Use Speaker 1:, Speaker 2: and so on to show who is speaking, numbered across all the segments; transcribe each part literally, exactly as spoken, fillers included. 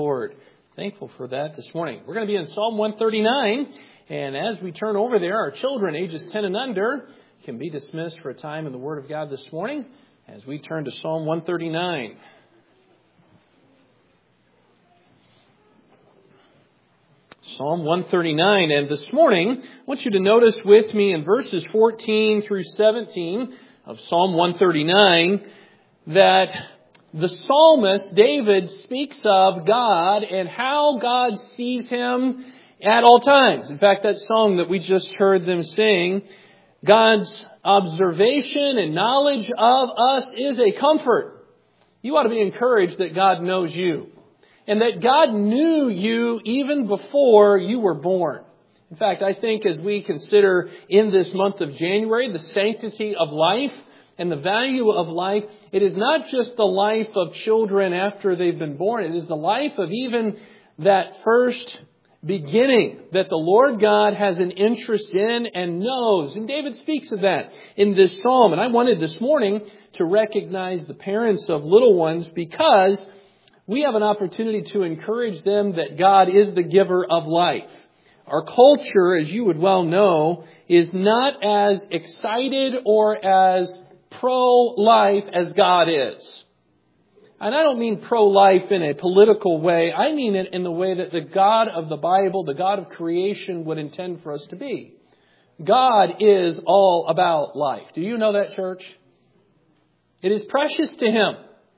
Speaker 1: Lord. Thankful for that this morning. We're going to be in Psalm one thirty-nine, and as we turn over there, our children ages ten and under can be dismissed for a time in the Word of God this morning as we turn to Psalm one thirty-nine. Psalm one thirty-nine, and this morning, I want you to notice with me in verses fourteen through seventeen of Psalm one thirty-nine that the psalmist, David, speaks of God and how God sees him at all times. In fact, that song that we just heard them sing, God's observation and knowledge of us is a comfort. You ought to be encouraged that God knows you and that God knew you even before you were born. In fact, I think as we consider in this month of January the sanctity of life, and the value of life, it is not just the life of children after they've been born. It is the life of even that first beginning that the Lord God has an interest in and knows. And David speaks of that in this psalm. And I wanted this morning to recognize the parents of little ones because we have an opportunity to encourage them that God is the giver of life. Our culture, as you would well know, is not as excited or as pro-life as God is. And I don't mean pro-life in a political way. I mean it in the way that the God of the Bible, the God of creation, would intend for us to be. God is all about life. Do you know that, church? It is precious to Him.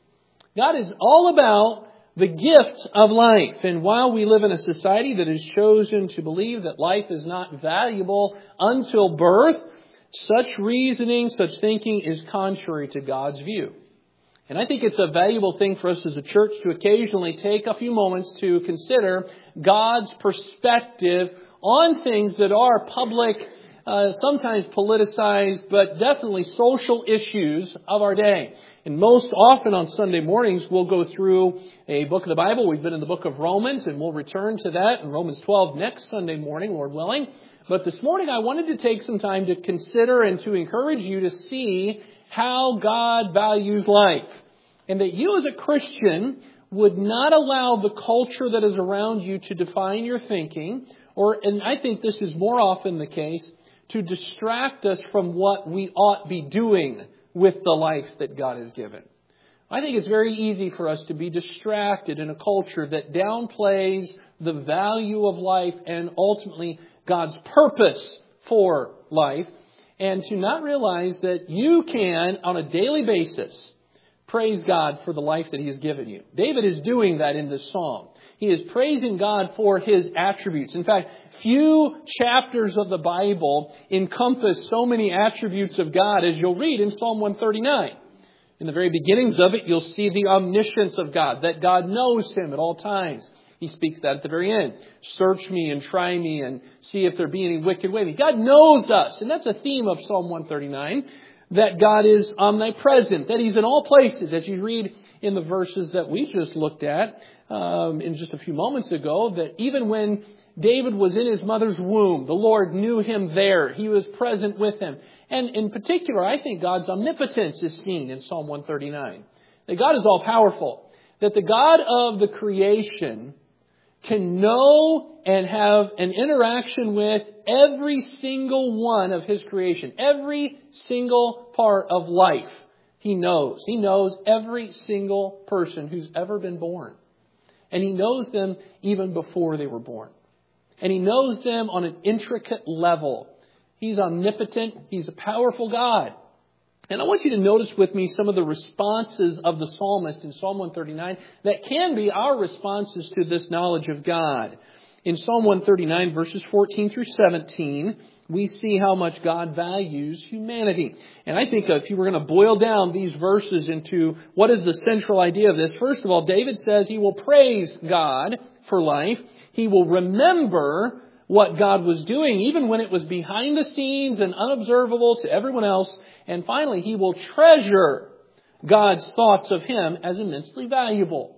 Speaker 1: God is all about the gift of life. And while we live in a society that has chosen to believe that life is not valuable until birth, such reasoning, such thinking is contrary to God's view. And I think it's a valuable thing for us as a church to occasionally take a few moments to consider God's perspective on things that are public, uh, sometimes politicized, but definitely social issues of our day. And most often on Sunday mornings, we'll go through a book of the Bible. We've been in the book of Romans, and we'll return to that in Romans twelve next Sunday morning, Lord willing. But this morning I wanted to take some time to consider and to encourage you to see how God values life. And that you as a Christian would not allow the culture that is around you to define your thinking, or, and I think this is more often the case, to distract us from what we ought be doing with the life that God has given. I think it's very easy for us to be distracted in a culture that downplays the value of life and ultimately God's purpose for life, and to not realize that you can, on a daily basis, praise God for the life that He has given you. David is doing that in this psalm. He is praising God for His attributes. In fact, few chapters of the Bible encompass so many attributes of God as you'll read in Psalm one thirty-nine. In the very beginnings of it, you'll see the omniscience of God, that God knows Him at all times. He speaks that at the very end. Search me and try me and see if there be any wicked way. God knows us. And that's a theme of Psalm one thirty-nine. That God is omnipresent. That He's in all places. As you read in the verses that we just looked at um, in just a few moments ago. That even when David was in his mother's womb, the Lord knew him there. He was present with him. And in particular, I think God's omnipotence is seen in Psalm one thirty-nine. That God is all powerful. That the God of the creation can know and have an interaction with every single one of His creation. Every single part of life He knows. He knows every single person who's ever been born. And He knows them even before they were born. And He knows them on an intricate level. He's omnipotent. He's a powerful God. And I want you to notice with me some of the responses of the psalmist in Psalm one thirty-nine that can be our responses to this knowledge of God. In Psalm one thirty-nine, verses fourteen through seventeen, we see how much God values humanity. And I think if you were going to boil down these verses into what is the central idea of this, first of all, David says he will praise God for life. He will remember what God was doing, even when it was behind the scenes and unobservable to everyone else. And finally, he will treasure God's thoughts of him as immensely valuable.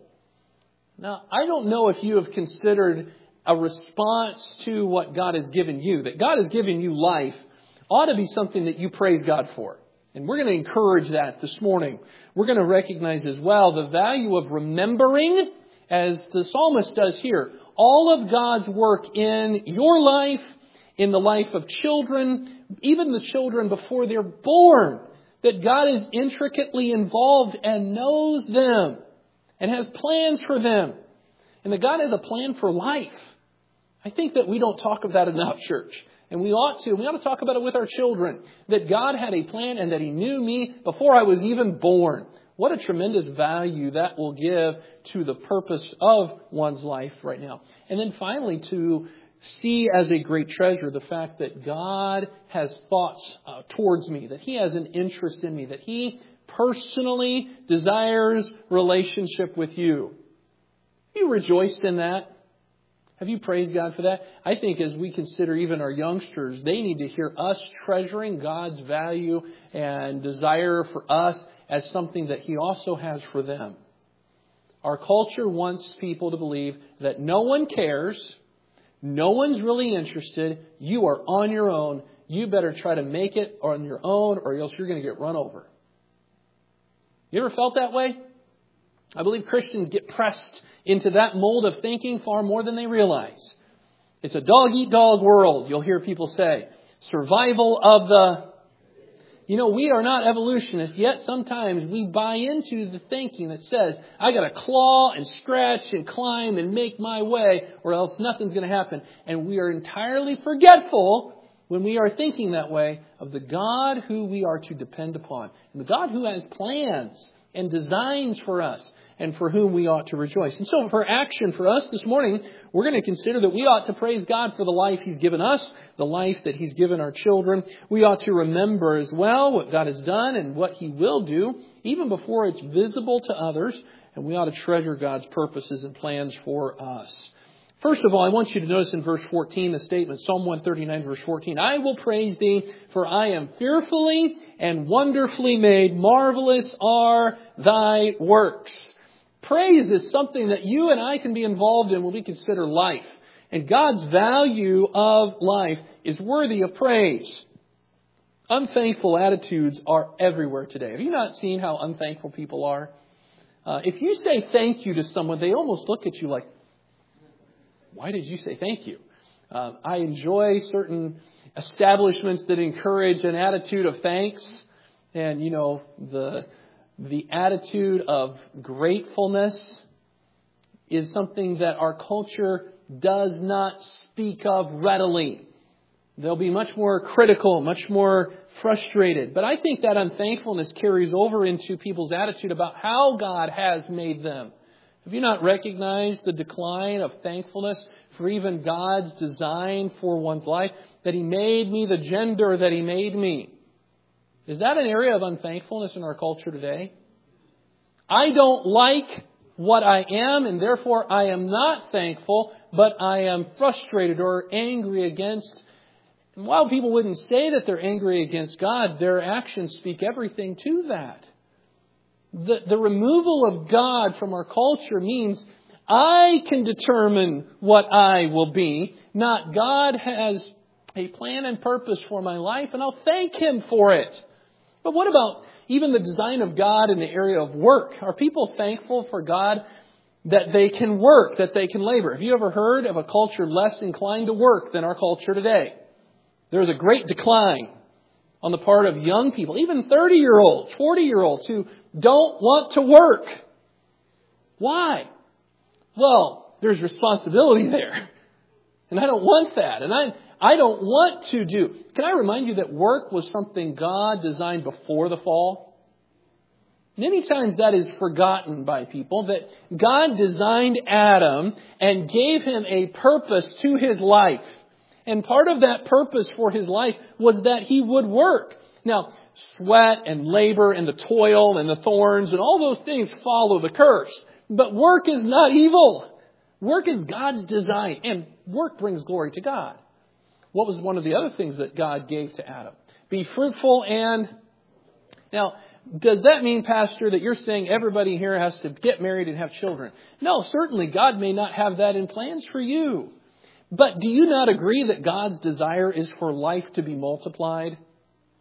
Speaker 1: Now, I don't know if you have considered a response to what God has given you. That God has given you life ought to be something that you praise God for. And we're going to encourage that this morning. We're going to recognize as well the value of remembering as the psalmist does here, all of God's work in your life, in the life of children, even the children before they're born, that God is intricately involved and knows them and has plans for them. And that God has a plan for life. I think that we don't talk of that enough, church. And we ought to. We ought to talk about it with our children. That God had a plan and that He knew me before I was even born. What a tremendous value that will give to the purpose of one's life right now. And then finally, to see as a great treasure the fact that God has thoughts uh, towards me, that He has an interest in me, that He personally desires relationship with you. Have you rejoiced in that? Have you praised God for that? I think as we consider even our youngsters, they need to hear us treasuring God's value and desire for us as something that He also has for them. Our culture wants people to believe that no one cares, no one's really interested, you are on your own, you better try to make it on your own or else you're going to get run over. You ever felt that way? I believe Christians get pressed into that mold of thinking far more than they realize. It's a dog-eat-dog world, you'll hear people say. Survival of the... You know, we are not evolutionists, yet sometimes we buy into the thinking that says, I got to claw and scratch and climb and make my way or else nothing's going to happen. And we are entirely forgetful when we are thinking that way of the God who we are to depend upon. And the God who has plans and designs for us and for whom we ought to rejoice. And so for action for us this morning, we're going to consider that we ought to praise God for the life He's given us, the life that He's given our children. We ought to remember as well what God has done and what He will do, even before it's visible to others. And we ought to treasure God's purposes and plans for us. First of all, I want you to notice in verse fourteen the statement, Psalm one thirty-nine, verse fourteen, I will praise Thee, for I am fearfully and wonderfully made. Marvelous are Thy works. Praise is something that you and I can be involved in when we consider life. And God's value of life is worthy of praise. Unthankful attitudes are everywhere today. Have you not seen how unthankful people are? Uh, if you say thank you to someone, they almost look at you like, why did you say thank you? Uh, I enjoy certain establishments that encourage an attitude of thanks. And, you know, the... The attitude of gratefulness is something that our culture does not speak of readily. They'll be much more critical, much more frustrated. But I think that unthankfulness carries over into people's attitude about how God has made them. Have you not recognized the decline of thankfulness for even God's design for one's life? That He made me the gender that He made me. Is that an area of unthankfulness in our culture today? I don't like what I am, and therefore I am not thankful, but I am frustrated or angry against. And while people wouldn't say that they're angry against God, their actions speak everything to that. The, the removal of God from our culture means I can determine what I will be, not God has a plan and purpose for my life, and I'll thank Him for it. But what about even the design of God in the area of work? Are people thankful for God that they can work, that they can labor? Have you ever heard of a culture less inclined to work than our culture today? There's a great decline on the part of young people, even thirty-year-olds, forty-year-olds who don't want to work. Why? Well, there's responsibility there. And I don't want that. And I... I don't want to do. Can I remind you that work was something God designed before the fall? Many times that is forgotten by people, that God designed Adam and gave him a purpose to his life. And part of that purpose for his life was that he would work. Now, sweat and labor and the toil and the thorns and all those things follow the curse. But work is not evil. Work is God's design, and work brings glory to God. What was one of the other things that God gave to Adam? Be fruitful and... Now, does that mean, Pastor, that you're saying everybody here has to get married and have children? No, certainly God may not have that in plans for you. But do you not agree that God's desire is for life to be multiplied?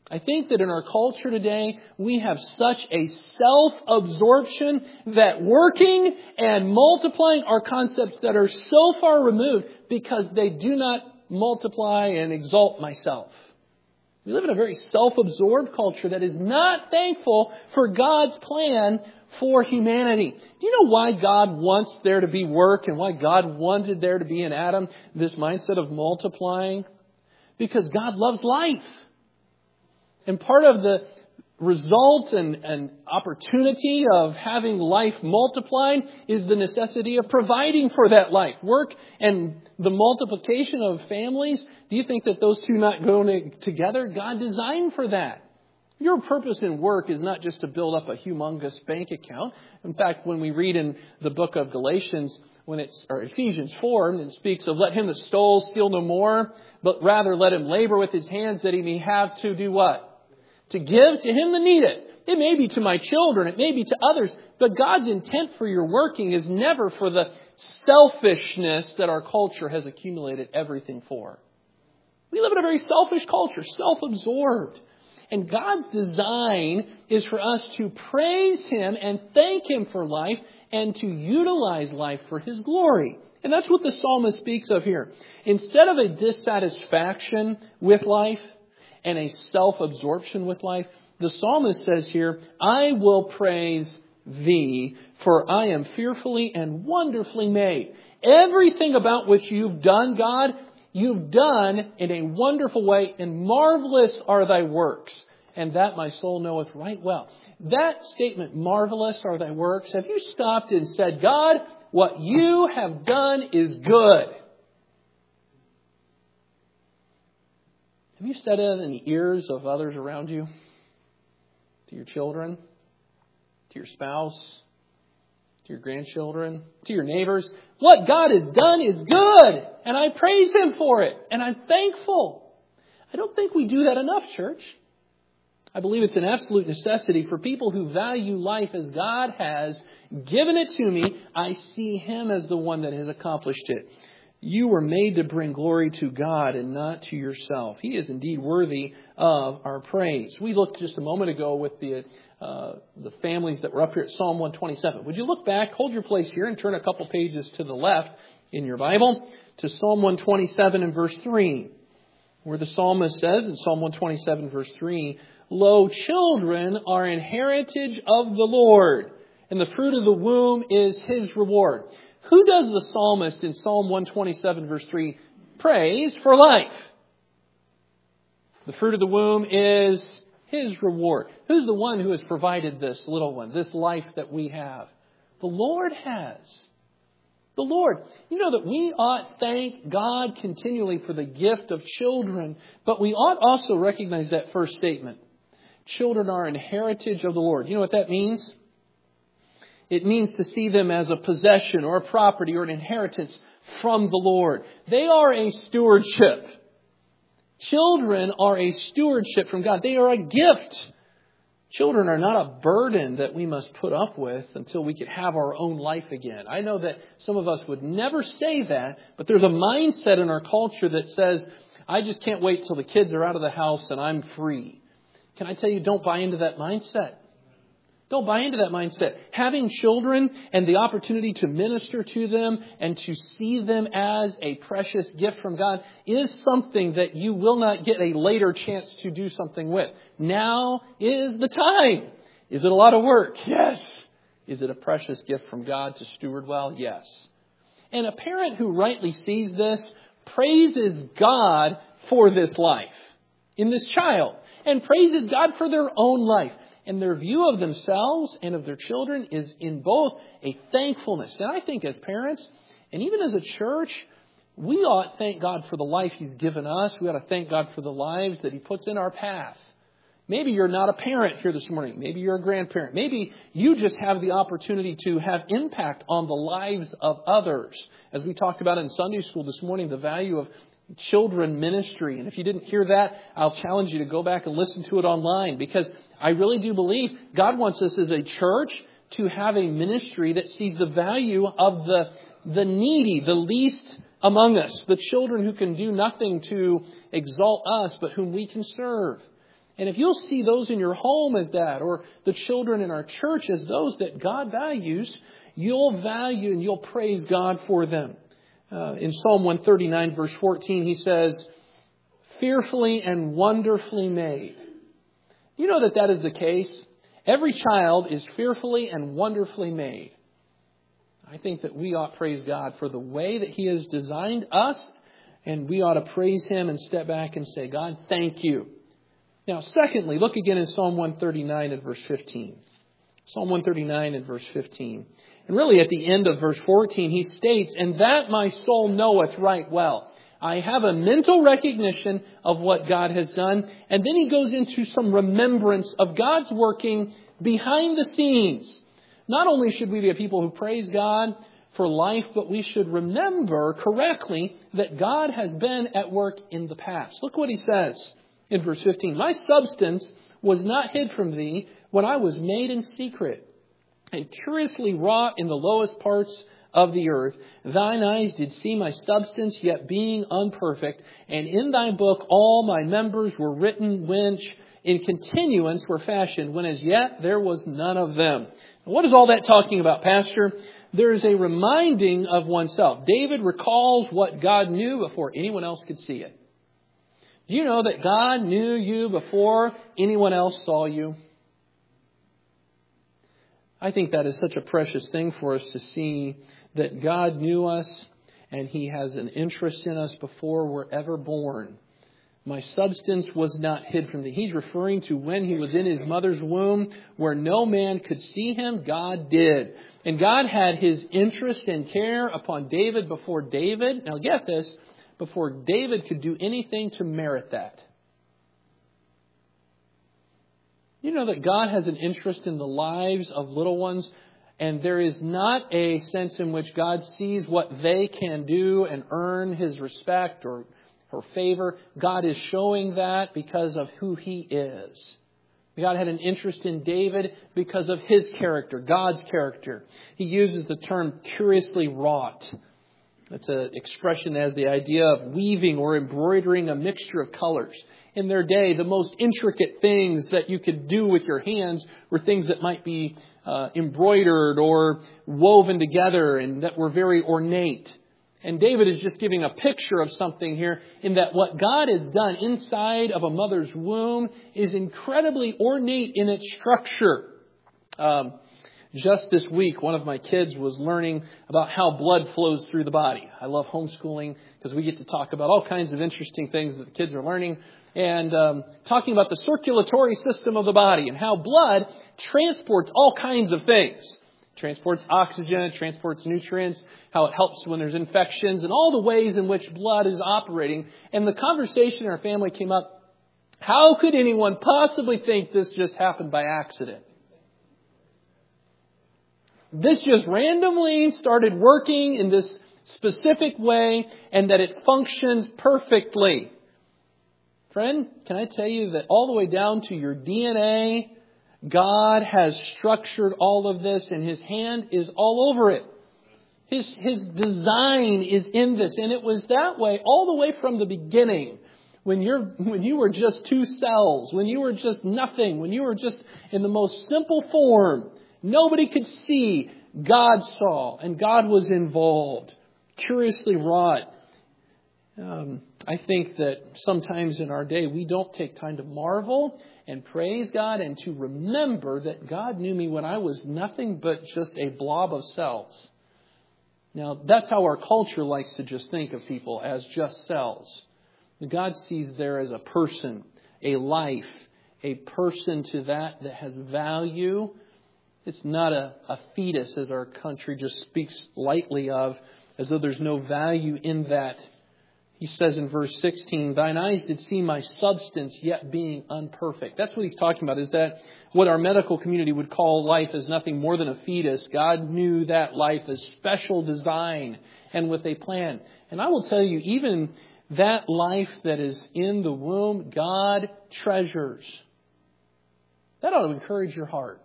Speaker 1: I think that in our culture today, we have such a self-absorption that working and multiplying are concepts that are so far removed because they do not multiply and exalt myself. We live in a very self-absorbed culture that is not thankful for God's plan for humanity. Do you know why God wants there to be work and why God wanted there to be in Adam this mindset of multiplying? Because God loves life. And part of the result and, and opportunity of having life multiplied is the necessity of providing for that life. Work and the multiplication of families. Do you think that those two not go together? God designed for that. Your purpose in work is not just to build up a humongous bank account. In fact, when we read in the book of Galatians, when it's or Ephesians four, and it speaks of let him that stole steal no more, but rather let him labor with his hands that he may have to do what? To give to him that needeth. It may be to my children, it may be to others, but God's intent for your working is never for the selfishness that our culture has accumulated everything for. We live in a very selfish culture, self-absorbed. And God's design is for us to praise Him and thank Him for life and to utilize life for His glory. And that's what the psalmist speaks of here. Instead of a dissatisfaction with life and a self-absorption with life, the psalmist says here, I will praise Thee, for I am fearfully and wonderfully made. Everything about which you've done, God, you've done in a wonderful way, and marvelous are Thy works, and that my soul knoweth right well. That statement, marvelous are Thy works, have you stopped and said, God, what You have done is good? Have you said it in the ears of others around you? To your children? To your spouse? To your grandchildren? To your neighbors? What God has done is good, and I praise Him for it, and I'm thankful. I don't think we do that enough, church. I believe it's an absolute necessity for people who value life as God has given it to me. I see Him as the one that has accomplished it. You were made to bring glory to God and not to yourself. He is indeed worthy of our praise. We looked just a moment ago with the uh, the families that were up here at Psalm one twenty-seven. Would you look back, hold your place here, and turn a couple pages to the left in your Bible to Psalm one twenty-seven and verse three, where the psalmist says in Psalm one twenty-seven verse three, Lo, children are an heritage of the Lord, and the fruit of the womb is His reward. Who does the psalmist in Psalm one twenty-seven verse three praise for life? The fruit of the womb is His reward. Who's the one who has provided this little one, this life that we have? The Lord has. The Lord. You know that we ought thank God continually for the gift of children, but we ought also recognize that first statement. Children are an heritage of the Lord. You know what that means? It means to see them as a possession or a property or an inheritance from the Lord. They are a stewardship. Children are a stewardship from God. They are a gift. Children are not a burden that we must put up with until we could have our own life again. I know that some of us would never say that, but there's a mindset in our culture that says, I just can't wait till the kids are out of the house and I'm free. Can I tell you, don't buy into that mindset. Don't buy into that mindset. Having children and the opportunity to minister to them and to see them as a precious gift from God is something that you will not get a later chance to do something with. Now is the time. Is it a lot of work? Yes. Is it a precious gift from God to steward well? Yes. And a parent who rightly sees this praises God for this life in this child and praises God for their own life. And their view of themselves and of their children is in both a thankfulness. And I think as parents, and even as a church, we ought to thank God for the life He's given us. We ought to thank God for the lives that He puts in our path. Maybe you're not a parent here this morning. Maybe you're a grandparent. Maybe you just have the opportunity to have impact on the lives of others. As we talked about in Sunday school this morning, the value of children ministry. And if you didn't hear that, I'll challenge you to go back and listen to it online, because I really do believe God wants us as a church to have a ministry that sees the value of the, the needy, the least among us, the children who can do nothing to exalt us, but whom we can serve. And if you'll see those in your home as that, or the children in our church as those that God values, you'll value and you'll praise God for them. Uh, in Psalm one thirty-nine, verse fourteen, he says, fearfully and wonderfully made. You know that that is the case. Every child is fearfully and wonderfully made. I think that we ought to praise God for the way that He has designed us, and we ought to praise Him and step back and say, God, thank you. Now, secondly, look again in Psalm one thirty-nine and verse fifteen. Psalm one thirty-nine and verse fifteen. And really at the end of verse fourteen, he states, and that my soul knoweth right well. I have a mental recognition of what God has done. And then he goes into some remembrance of God's working behind the scenes. Not only should we be a people who praise God for life, but we should remember correctly that God has been at work in the past. Look what he says in verse fifteen. My substance was not hid from thee when I was made in secret and curiously wrought in the lowest parts of the earth. Thine eyes did see my substance, yet being unperfect. And in thy book all my members were written, which in continuance were fashioned, when as yet there was none of them. What is all that talking about, Pastor? There is a reminding of oneself. David recalls what God knew before anyone else could see it. Do you know that God knew you before anyone else saw you? I think that is such a precious thing for us to see, that God knew us and He has an interest in us before we're ever born. My substance was not hid from thee. He's referring to when he was in his mother's womb, where no man could see him, God did. And God had His interest and care upon David before David, now get this, before David could do anything to merit that. You know that God has an interest in the lives of little ones, and there is not a sense in which God sees what they can do and earn His respect or her favor. God is showing that because of who He is. God had an interest in David because of His character, God's character. He uses the term curiously wrought. That's an expression that has the idea of weaving or embroidering a mixture of colors. In their day, the most intricate things that you could do with your hands were things that might be uh, embroidered or woven together and that were very ornate. And David is just giving a picture of something here, in that what God has done inside of a mother's womb is incredibly ornate in its structure. Um, just this week, one of my kids was learning about how blood flows through the body. I love homeschooling because we get to talk about all kinds of interesting things that the kids are learning. And um, talking about the circulatory system of the body and how blood transports all kinds of things. Transports oxygen, transports nutrients, how it helps when there's infections, and all the ways in which blood is operating. And the conversation in our family came up, how could anyone possibly think this just happened by accident? This just randomly started working in this specific way, and that it functions perfectly. Friend, can I tell you that all the way down to your D N A, God has structured all of this, and His hand is all over it. His, his design is in this. And it was that way all the way from the beginning. When you're, when you were just two cells, when you were just nothing, when you were just in the most simple form, nobody could see. God saw, and God was involved. Curiously wrought. Um, I think that sometimes in our day we don't take time to marvel and praise God and to remember that God knew me when I was nothing but just a blob of cells. Now, that's how our culture likes to just think of people, as just cells. God sees there as a person, a life, a person to that that has value. It's not a, a fetus, as our country just speaks lightly of, as though there's no value in that. He says in verse sixteen, thine eyes did see my substance, yet being unperfect. That's what he's talking about, is that what our medical community would call life is nothing more than a fetus. God knew that life as special design and with a plan. And I will tell you, even that life that is in the womb, God treasures. That ought to encourage your heart.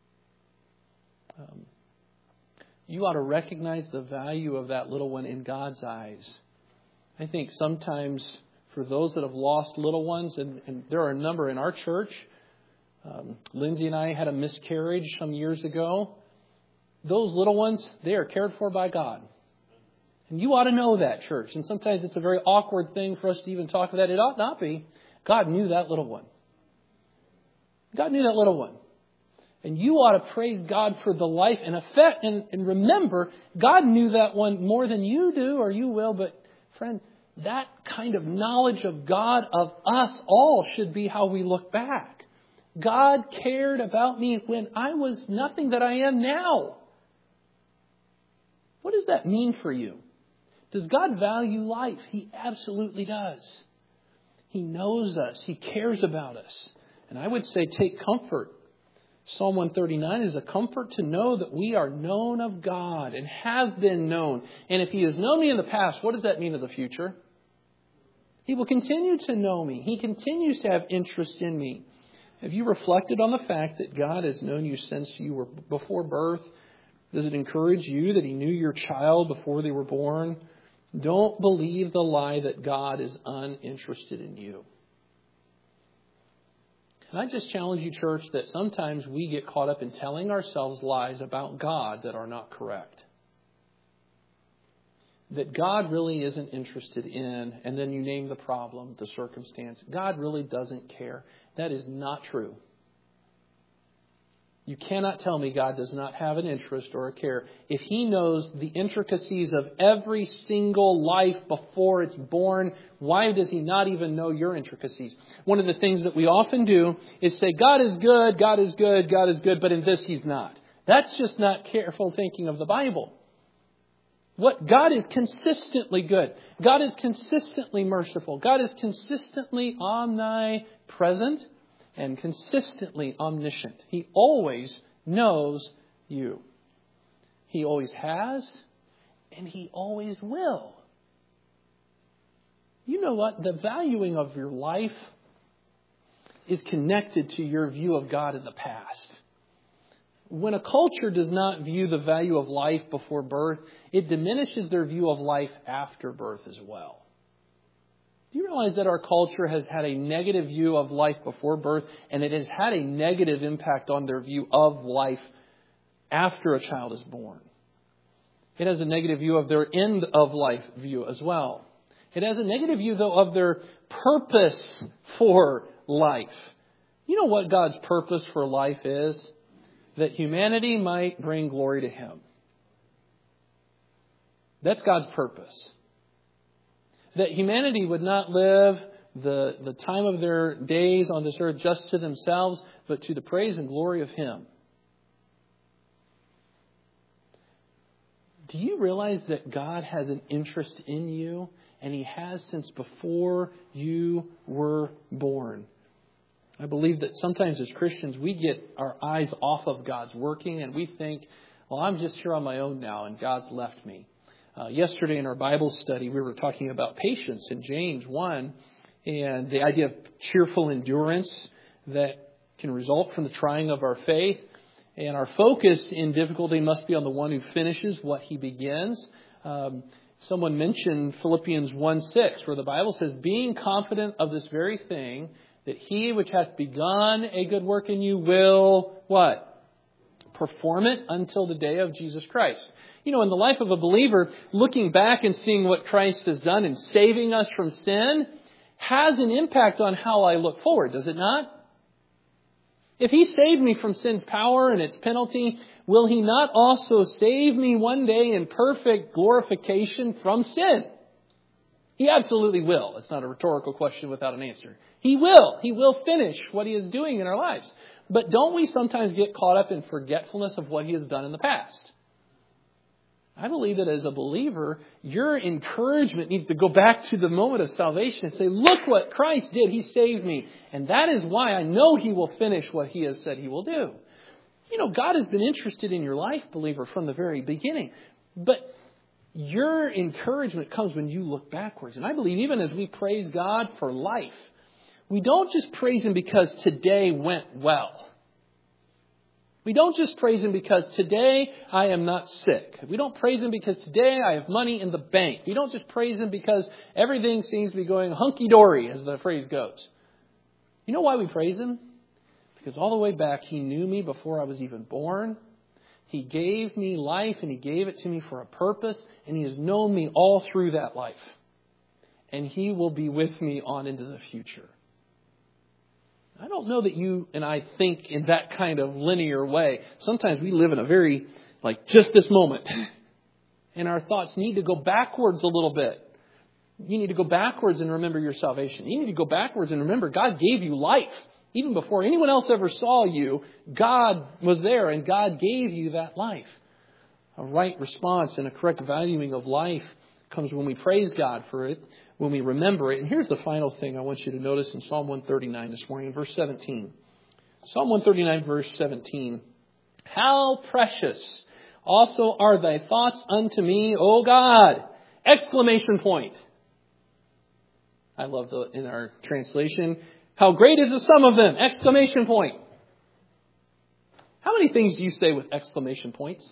Speaker 1: Um, you ought to recognize the value of that little one in God's eyes. I think sometimes for those that have lost little ones. And, and there are a number in our church. Um, Lindsay and I had a miscarriage some years ago. Those little ones, they are cared for by God. And you ought to know that, church. And sometimes it's a very awkward thing for us to even talk about. It ought not be. God knew that little one. God knew that little one. And you ought to praise God for the life and effect. And, and remember, God knew that one more than you do, or you will. But friend, that kind of knowledge of God, of us all, should be how we look back. God cared about me when I was nothing that I am now. What does that mean for you? Does God value life? He absolutely does. He knows us. He cares about us. And I would say take comfort. Psalm one thirty-nine is a comfort to know that we are known of God and have been known. And if He has known me in the past, what does that mean of the future? He will continue to know me. He continues to have interest in me. Have you reflected on the fact that God has known you since you were before birth? Does it encourage you that He knew your child before they were born? Don't believe the lie that God is uninterested in you. And I just challenge you, church, that sometimes we get caught up in telling ourselves lies about God that are not correct. That God really isn't interested in, and then you name the problem, the circumstance. God really doesn't care. That is not true. You cannot tell me God does not have an interest or a care. If He knows the intricacies of every single life before it's born, why does He not even know your intricacies? One of the things that we often do is say, God is good, God is good, God is good, but in this He's not. That's just not careful thinking of the Bible. What God is consistently good. God is consistently merciful. God is consistently omnipresent and consistently omniscient. He always knows you. He always has, and He always will. You know what? The valuing of your life is connected to your view of God in the past. When a culture does not view the value of life before birth, it diminishes their view of life after birth as well. Do you realize that our culture has had a negative view of life before birth, and it has had a negative impact on their view of life after a child is born? It has a negative view of their end of life view as well. It has a negative view, though, of their purpose for life. You know what God's purpose for life is? That humanity might bring glory to Him. That's God's purpose. That humanity would not live the, the time of their days on this earth just to themselves, but to the praise and glory of Him. Do you realize that God has an interest in you, and He has since before you were born? I believe that sometimes as Christians, we get our eyes off of God's working, and we think, well, I'm just here on my own now, and God's left me. Uh, yesterday in our Bible study, we were talking about patience in James one and the idea of cheerful endurance that can result from the trying of our faith. And our focus in difficulty must be on the one who finishes what he begins. Um, someone mentioned Philippians one six, where the Bible says, being confident of this very thing, that He which hath begun a good work in you will, what? Perform it until the day of Jesus Christ. You know, in the life of a believer, looking back and seeing what Christ has done in saving us from sin has an impact on how I look forward, does it not? If He saved me from sin's power and its penalty, will He not also save me one day in perfect glorification from sin? He absolutely will. It's not a rhetorical question without an answer. He will. He will finish what He is doing in our lives. But don't we sometimes get caught up in forgetfulness of what He has done in the past? I believe that as a believer, your encouragement needs to go back to the moment of salvation and say, look what Christ did. He saved me. And that is why I know He will finish what He has said He will do. You know, God has been interested in your life, believer, from the very beginning. But your encouragement comes when you look backwards. And I believe even as we praise God for life, we don't just praise Him because today went well. We don't just praise Him because today I am not sick. We don't praise Him because today I have money in the bank. We don't just praise Him because everything seems to be going hunky-dory, as the phrase goes. You know why we praise Him? Because all the way back, He knew me before I was even born. He gave me life and He gave it to me for a purpose. And He has known me all through that life. And He will be with me on into the future. I don't know that you and I think in that kind of linear way. Sometimes we live in a very, like, just this moment. And our thoughts need to go backwards a little bit. You need to go backwards and remember your salvation. You need to go backwards and remember God gave you life. Even before anyone else ever saw you, God was there and God gave you that life. A right response and a correct valuing of life comes when we praise God for it, when we remember it. And here's the final thing I want you to notice in Psalm one thirty-nine this morning, in verse seventeen. Psalm one thirty-nine, verse seventeen. How precious also are thy thoughts unto me, O God! Exclamation point. I love the in our translation, how great is the sum of them! Exclamation point. How many things do you say with exclamation points?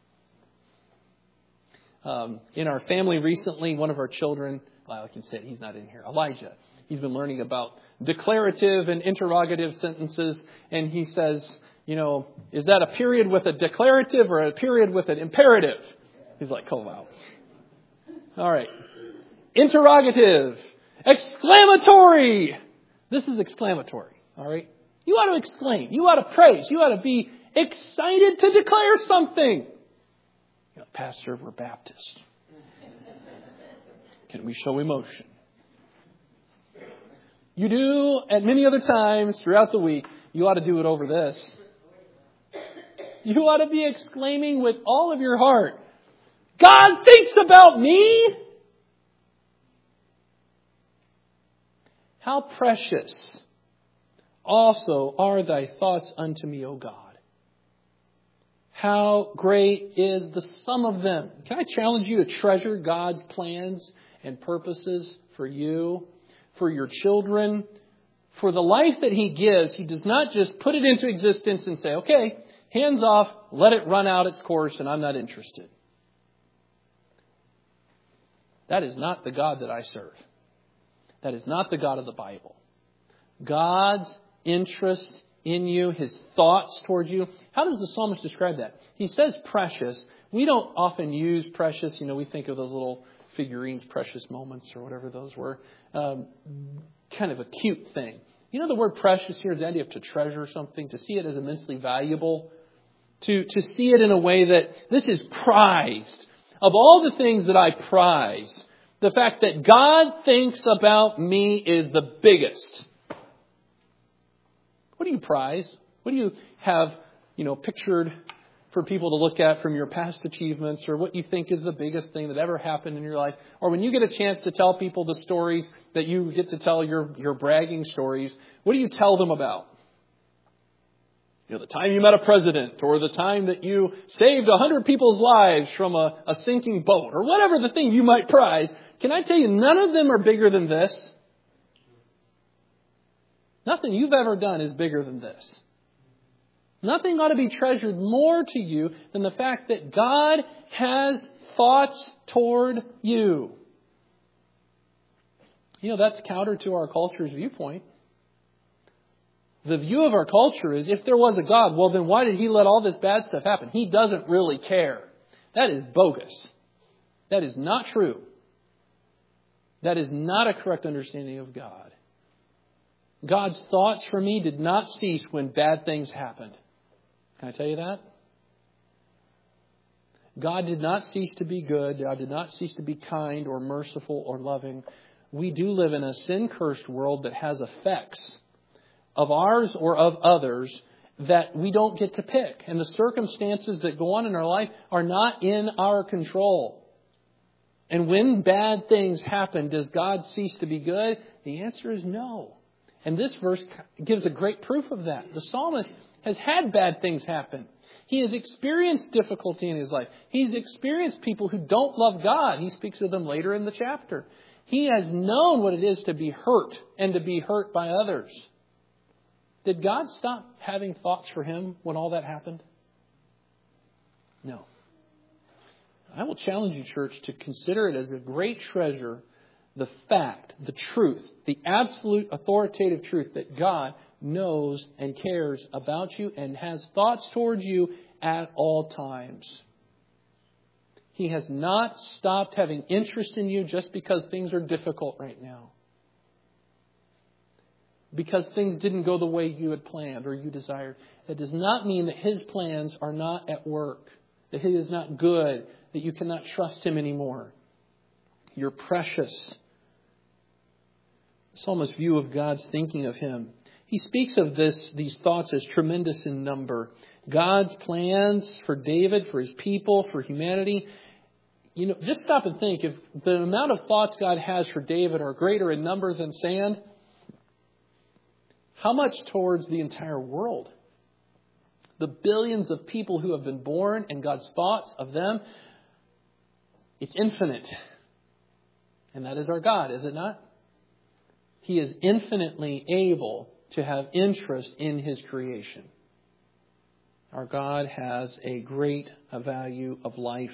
Speaker 1: Um, in our family recently, one of our children, well, I can say it, he's not in here, Elijah. He's been learning about declarative and interrogative sentences. And he says, you know, is that a period with a declarative or a period with an imperative? He's like, oh, wow. All right. Interrogative. Exclamatory. This is exclamatory. All right. You ought to exclaim. You ought to praise. You ought to be excited to declare something. You know, Pastor, we're Baptist. Can we show emotion? You do at many other times throughout the week. You ought to do it over this. You ought to be exclaiming with all of your heart, God thinks about me. How precious also are thy thoughts unto me, O God. How great is the sum of them. Can I challenge you to treasure God's plans and purposes for you, for your children, for the life that He gives? He does not just put it into existence and say, okay, hands off, let it run out its course, and I'm not interested. That is not the God that I serve. That is not the God of the Bible. God's interest in you, His thoughts towards you. How does the psalmist describe that? He says precious. We don't often use precious. You know, we think of those little figurines, precious moments or whatever those were. Um, kind of a cute thing. You know, the word precious here is the idea of to treasure something, to see it as immensely valuable, to, to see it in a way that this is prized. Of all the things that I prize, the fact that God thinks about me is the biggest. What do you prize? What do you have, you know, pictured for people to look at from your past achievements, or what you think is the biggest thing that ever happened in your life? Or when you get a chance to tell people the stories that you get to tell, your, your bragging stories, what do you tell them about? You know, the time you met a president, or the time that you saved a hundred people's lives from a, a sinking boat, or whatever the thing you might prize. Can I tell you, none of them are bigger than this. Nothing you've ever done is bigger than this. Nothing ought to be treasured more to you than the fact that God has thoughts toward you. You know, that's counter to our culture's viewpoint. The view of our culture is, if there was a God, well, then why did He let all this bad stuff happen? He doesn't really care. That is bogus. That is not true. That is not a correct understanding of God. God's thoughts for me did not cease when bad things happened. Can I tell you that? God did not cease to be good. God did not cease to be kind or merciful or loving. We do live in a sin-cursed world that has effects of ours or of others that we don't get to pick. And the circumstances that go on in our life are not in our control. And when bad things happen, does God cease to be good? The answer is no. And this verse gives a great proof of that. The psalmist has had bad things happen. He has experienced difficulty in his life. He's experienced people who don't love God. He speaks of them later in the chapter. He has known what it is to be hurt and to be hurt by others. Did God stop having thoughts for him when all that happened? No. I will challenge you, church, to consider it as a great treasure, the fact, the truth, the absolute authoritative truth that God knows and cares about you and has thoughts towards you at all times. He has not stopped having interest in you just because things are difficult right now. Because things didn't go the way you had planned or you desired. That does not mean that His plans are not at work. That He is not good. That you cannot trust Him anymore. You're precious. The psalmist's view of God's thinking of him. He speaks of this, these thoughts as tremendous in number. God's plans for David, for His people, for humanity. You know, just stop and think. If the amount of thoughts God has for David are greater in number than sand, how much towards the entire world? The billions of people who have been born and God's thoughts of them, it's infinite. And that is our God, is it not? He is infinitely able to have interest in His creation. Our God has a great value of life.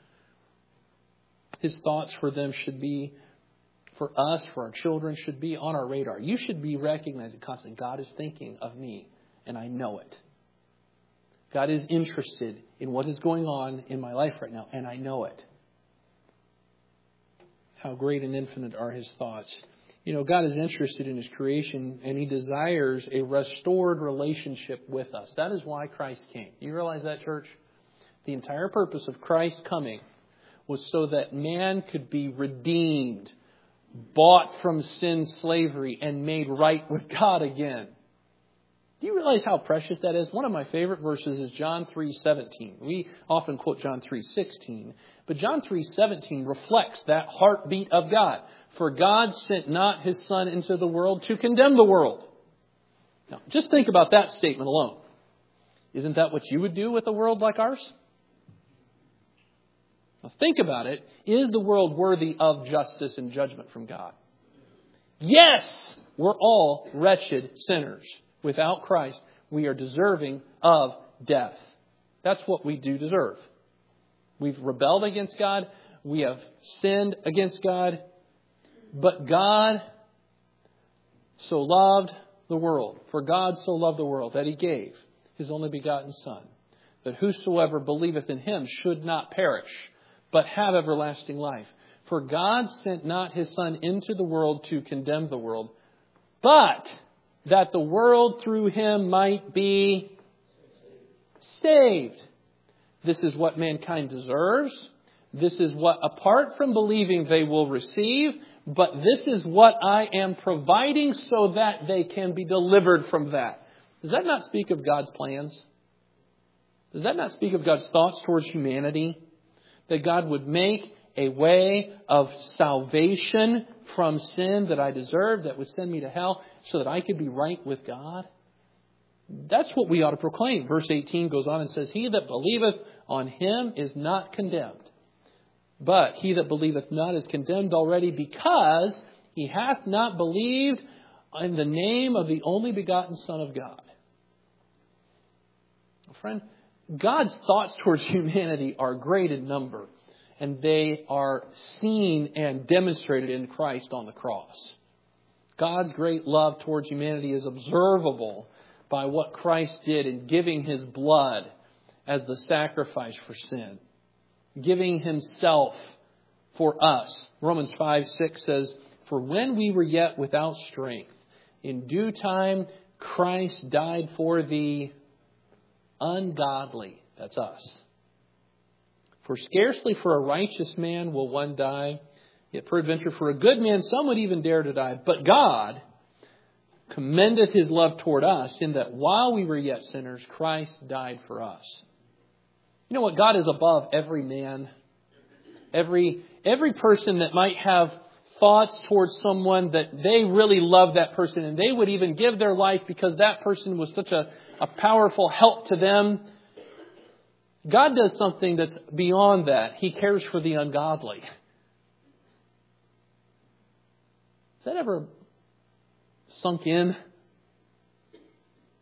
Speaker 1: His thoughts for them should be, for us, for our children, should be on our radar. You should be recognizing constantly, God is thinking of me, and I know it. God is interested in what is going on in my life right now, and I know it. How great and infinite are His thoughts. You know, God is interested in His creation, and He desires a restored relationship with us. That is why Christ came. You realize that, church? The entire purpose of Christ coming was so that man could be redeemed, bought from sin's slavery, and made right with God again. Do you realize how precious that is? One of my favorite verses is John three seventeen. We often quote John three sixteen, but John three seventeen reflects that heartbeat of God. For God sent not His Son into the world to condemn the world. Now, just think about that statement alone. Isn't that what you would do with a world like ours? Now, think about it. Is the world worthy of justice and judgment from God? Yes! We're all wretched sinners. Without Christ, we are deserving of death. That's what we do deserve. We've rebelled against God. We have sinned against God. But God so loved the world. For God so loved the world that He gave His only begotten Son, that whosoever believeth in Him should not perish, but have everlasting life. For God sent not His Son into the world to condemn the world, but that the world through Him might be saved. This is what mankind deserves. This is what, apart from believing, they will receive. But this is what I am providing so that they can be delivered from that. Does that not speak of God's plans? Does that not speak of God's thoughts towards humanity? That God would make a way of salvation from sin that I deserve, that would send me to hell, so that I could be right with God? That's what we ought to proclaim. Verse eighteen goes on and says, He that believeth on Him is not condemned. But he that believeth not is condemned already, because he hath not believed in the name of the only begotten Son of God. Friend, God's thoughts towards humanity are great in number, and they are seen and demonstrated in Christ on the cross. God's great love towards humanity is observable by what Christ did in giving His blood as the sacrifice for sin. Giving Himself for us. Romans five six says, For when we were yet without strength, in due time Christ died for the ungodly. That's us. For scarcely for a righteous man will one die, yet peradventure for a good man some would even dare to die. But God commendeth His love toward us, in that while we were yet sinners, Christ died for us. You know what? God is above every man. Every, every person that might have thoughts towards someone that they really love that person, and they would even give their life because that person was such a, a powerful help to them. God does something that's beyond that. He cares for the ungodly. Has that ever sunk in?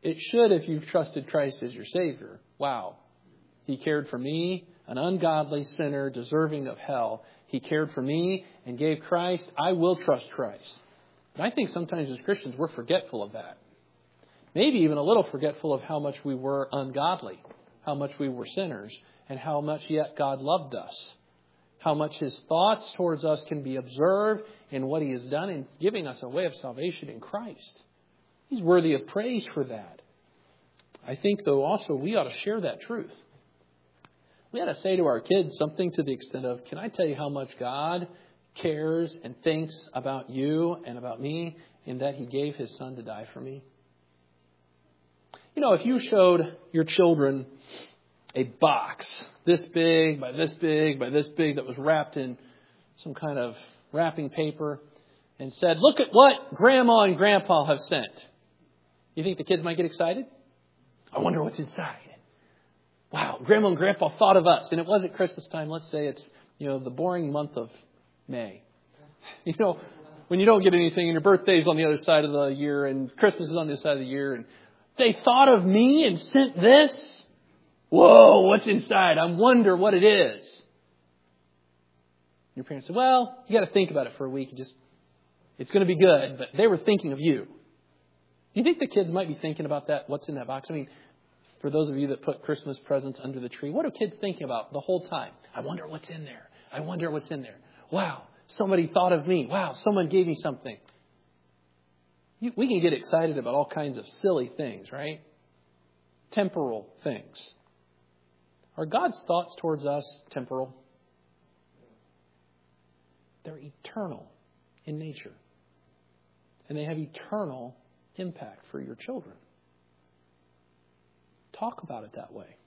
Speaker 1: It should if you've trusted Christ as your Savior. Wow. He cared for me, an ungodly sinner deserving of hell. He cared for me and gave Christ. I will trust Christ. But I think sometimes as Christians we're forgetful of that. Maybe even a little forgetful of how much we were ungodly, how much we were sinners, and how much yet God loved us. How much His thoughts towards us can be observed in what He has done in giving us a way of salvation in Christ. He's worthy of praise for that. I think, though, also we ought to share that truth. We ought to say to our kids something to the extent of, can I tell you how much God cares and thinks about you and about me in that He gave His Son to die for me? You know, if you showed your children a box this big by this big by this big that was wrapped in some kind of wrapping paper and said, look at what Grandma and Grandpa have sent. You think the kids might get excited? I wonder what's inside. Wow, Grandma and Grandpa thought of us. And it wasn't Christmas time. Let's say it's, you know, the boring month of May. You know, when you don't get anything and your birthday's on the other side of the year and Christmas is on the other side of the year and they thought of me and sent this. Whoa, what's inside? I wonder what it is. Your parents said, well, you got to think about it for a week. Just, it's going to be good, but they were thinking of you. Do you think the kids might be thinking about that? What's in that box? I mean, for those of you that put Christmas presents under the tree, what are kids thinking about the whole time? I wonder what's in there. I wonder what's in there. Wow, somebody thought of me. Wow, someone gave me something. You, we can get excited about all kinds of silly things, right? Temporal things. Are God's thoughts towards us temporal? They're eternal in nature. And they have eternal impact for your children. Talk about it that way.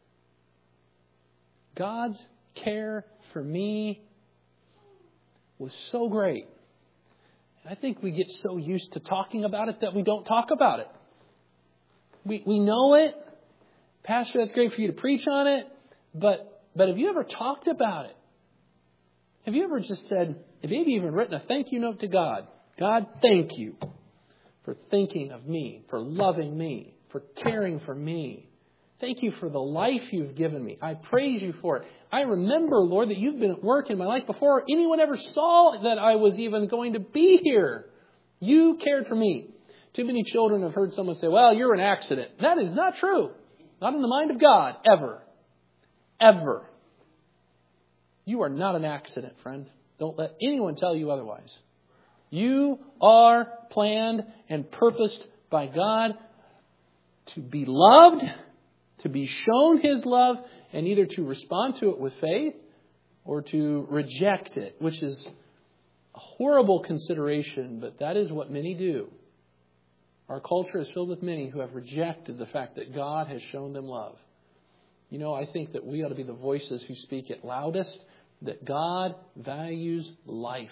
Speaker 1: God's care for me was so great. I think we get so used to talking about it that we don't talk about it. We we know it. Pastor, that's great for you to preach on it. But but have you ever talked about it? Have you ever just said, maybe even written a thank you note to God? God, thank you for thinking of me, for loving me, for caring for me. Thank you for the life you've given me. I praise you for it. I remember, Lord, that you've been at work in my life before anyone ever saw that I was even going to be here. You cared for me. Too many children have heard someone say, well, you're an accident. That is not true. Not in the mind of God, ever. Ever. You are not an accident, friend. Don't let anyone tell you otherwise. You are planned and purposed by God to be loved, to be shown His love, and either to respond to it with faith or to reject it, which is a horrible consideration, but that is what many do. Our culture is filled with many who have rejected the fact that God has shown them love. You know, I think that we ought to be the voices who speak it loudest, that God values life.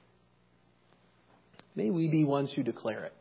Speaker 1: May we be ones who declare it.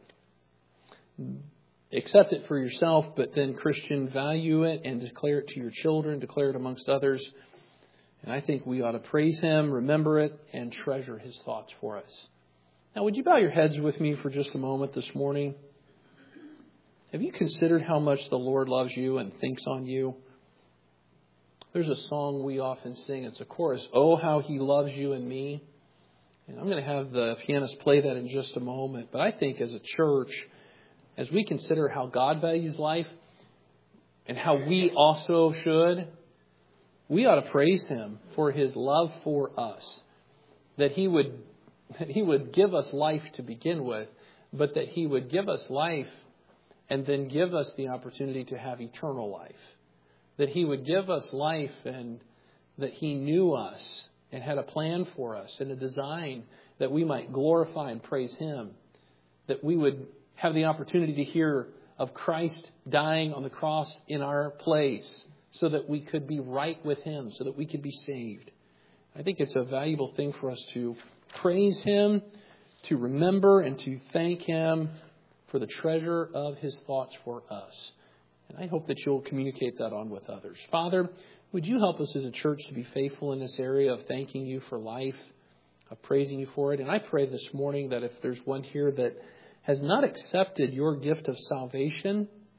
Speaker 1: Accept it for yourself, but then, Christian, value it and declare it to your children, declare it amongst others. And I think we ought to praise Him, remember it, and treasure His thoughts for us. Now, would you bow your heads with me for just a moment this morning? Have you considered how much the Lord loves you and thinks on you? There's a song we often sing. It's a chorus. Oh, how He loves you and me. And I'm going to have the pianist play that in just a moment. But I think as a church, as we consider how God values life and how we also should, we ought to praise Him for His love for us. That He would, that He would give us life to begin with, but that He would give us life and then give us the opportunity to have eternal life. That He would give us life and that He knew us and had a plan for us and a design that we might glorify and praise Him. That we would have the opportunity to hear of Christ dying on the cross in our place so that we could be right with Him, so that we could be saved. I think it's a valuable thing for us to praise Him, to remember and to thank Him for the treasure of His thoughts for us. And I hope that you'll communicate that on with others. Father, would you help us as a church to be faithful in this area of thanking you for life, of praising you for it? And I pray this morning that if there's one here that has not accepted your gift of salvation,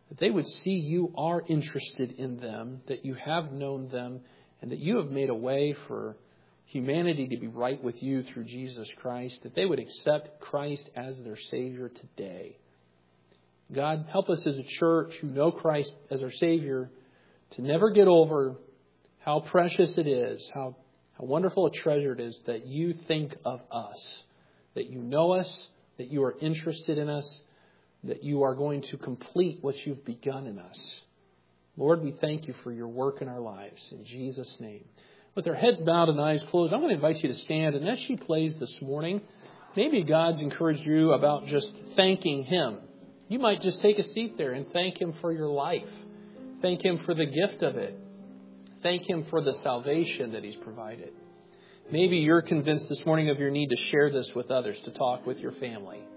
Speaker 1: that they would see you are interested in them, that you have known them, and that you have made a way for humanity to be right with you through Jesus Christ, that they would accept Christ as their Savior today. God, help us as a church who know Christ as our Savior to never get over how precious it is, how, how wonderful a treasure it is that you think of us, that you know us, that you are interested in us, that you are going to complete what you've begun in us. Lord, we thank you for your work in our lives. In Jesus' name. With our heads bowed and eyes closed, I'm going to invite you to stand. And as she plays this morning, maybe God's encouraged you about just thanking Him. You might just take a seat there and thank Him for your life. Thank Him for the gift of it. Thank Him for the salvation that He's provided. Maybe you're convinced this morning of your need to share this with others, to talk with your family.